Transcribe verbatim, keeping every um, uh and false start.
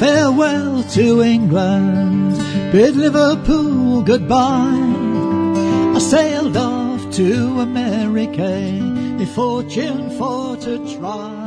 farewell to England, bid Liverpool goodbye. I sailed off to America, a fortune for to try.